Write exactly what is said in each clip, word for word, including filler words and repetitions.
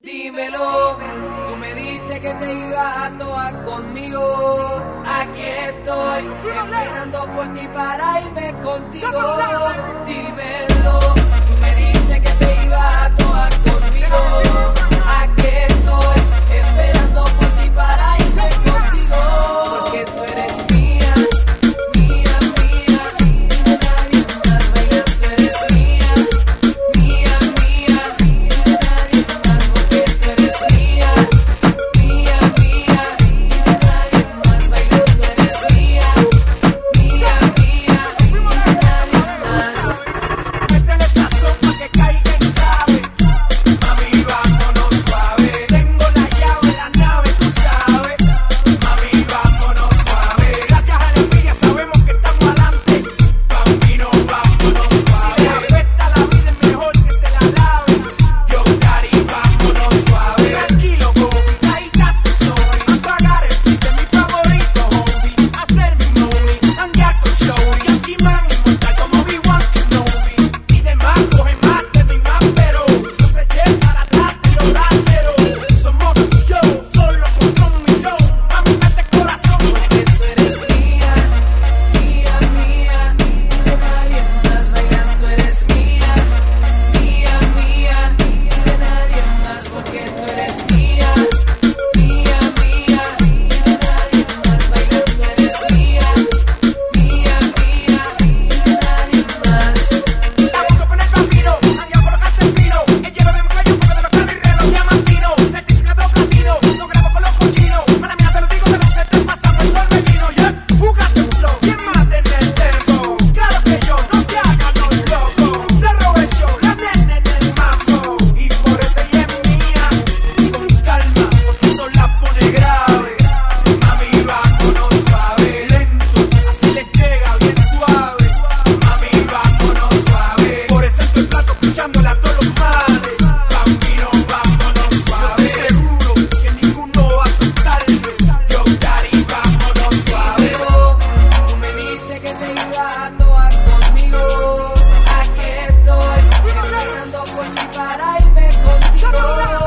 Dímelo, tú me dijiste que te ibas a toar conmigo. Aquí estoy, esperando por ti para irme contigo. Dímelo, tú me dijiste que te ibas a toar conmigo. Aquí estoy, esperando por ti para irme contigo. Porque tú eres mía, mía, mía, y de nadie más bailando eres mía, mía, mía, y de nadie más, porque tú eres mía, mía, mía, y de nadie más bailando eres mía, mía, mía, y de nadie más. Métele sazón pa' que caiga en clave. Mami, vámonos suave. Tengo la llave, la nave, tú sabes. Mami, vámonos suave. Gracias a la envidia sabemos que estamos adelante. Bambino, vámonos suave. Si le afecta la vida es mejor que se la lave. Yo, Daddy, vámonos suave. Tranquilo, Bobby, ahí está tu sorry. Apagar el cis es mi favorito, hobby. Hacer mi movie, hanguear con Shorty. Yankee Man, inmortal como Obi-Wan Kenobi. Y demás, coge más, te doy más, pero no se eche para atrás, tiro cero. Somos tú y yo, solo contra un millón. Mami, mete corazón. Porque tú eres mía, mía, mía, y de nadie más bailando eres mía, mía, mía, y de nadie más, porque tú eres mía, mía, mía, y de nadie más bailando eres mía, mía, mía, y de nadie más. Estamos con el bambino, hanguear por los cantefinos. El hielo de mi cuello porque de los cables y reloj diamantino. Certificado platino, no grabo con los cochinos. Mala mía, te lo digo, te lo sé, te pasamos el torbellino. Yeah, júgate un flow, ¿quién más en el tempo? Claro que yo, no se hagan los locos. Cerro el show, la nena en el mambo. Y por eso ella es mía. Y con calma, porque eso la pone grave. Mami, vámonos suave, lento, así le llega bien suave. Mami, vámonos suave. Por eso estoy plato escuchándola a todos los males. Bambino, vámonos suave. Yo estoy seguro que ninguno va a tocarme. Yo, Daddy, vámonos suave. Tú me dijiste que te ibas a toar conmigo. Aquí estoy, esperando por ti para irme contigo.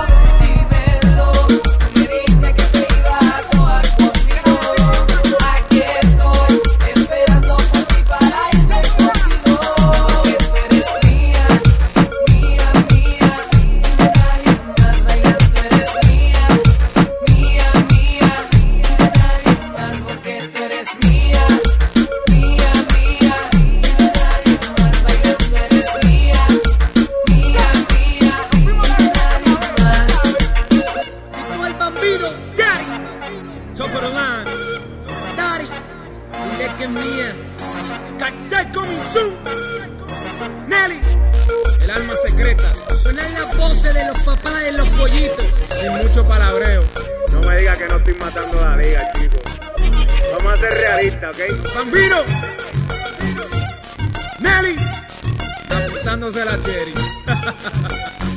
Dímelo, tú me dijiste que te ibas a toar conmigo. Aquí estoy, esperando por ti para irme contigo. Porque tú eres mía, mía, mía, y de nadie más bailando eres mía, mía, mía, y de nadie más, porque tú eres mía, mía, mía, y de nadie más bailando eres mía, mía, mía, y de nadie más. Con el bambino, Daddy. Top of the line. Daddy. Dile que es mía. Cartel coming soon. Nelly. El alma secreta. Suenan las voces de los papás de los pollitos. Sin mucho palabreo. No me digas que no estoy matando la liga, chicos. Vamos a ser realistas, ¿ok? Bambino. Nelly. Apuntándose la cherry.